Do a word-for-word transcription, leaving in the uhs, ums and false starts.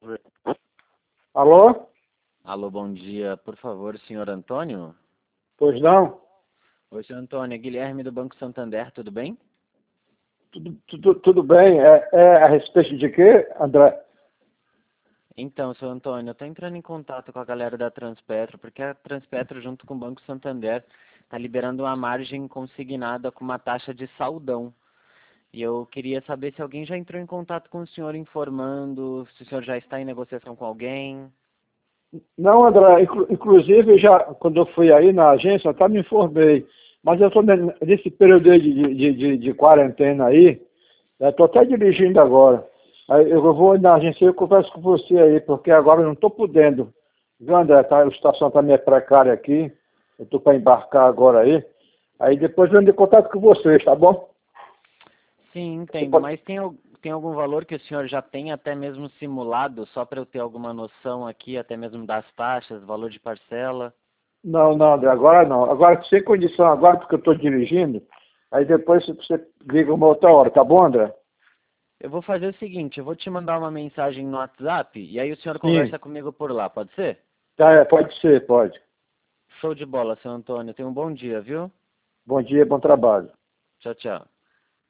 Alô? Alô, bom dia. Por favor, senhor Antônio? Pois não? Oi, senhor Antônio. É Guilherme do Banco Santander, tudo bem? Tudo, tudo, tudo bem. É, é a respeito de quê, André? Então, senhor Antônio, eu estou entrando em contato com a galera da Transpetro, porque a Transpetro, junto com o Banco Santander, está liberando uma margem consignada com uma taxa de saldão. E eu queria saber se alguém já entrou em contato com o senhor informando, se o senhor já está em negociação com alguém. Não, André. Inclu, inclusive, já quando eu fui aí na agência, eu até me informei. Mas eu estou nesse período aí de, de, de, de quarentena aí, estou até dirigindo agora. Aí eu vou na agência e eu converso com você aí, porque agora eu não estou podendo. Viu, André? Tá, a situação está meio precária aqui. Eu estou para embarcar agora aí. Aí depois eu entro em contato com vocês, tá bom? Sim, Você entendo, pode... mas tem, al- tem algum valor que o senhor já tem até mesmo simulado, só para eu ter alguma noção aqui, até mesmo das taxas, valor de parcela? Não, não, André, agora não. Agora, sem condição, agora porque eu estou dirigindo, aí depois você liga uma outra hora, tá bom, André? Eu vou fazer o seguinte, eu vou te mandar uma mensagem no WhatsApp e aí o senhor Sim. conversa comigo por lá, pode ser? Tá, é, pode ser, pode. Show de bola, seu Antônio. Tenha um bom dia, viu? Bom dia, bom trabalho. Tchau, tchau.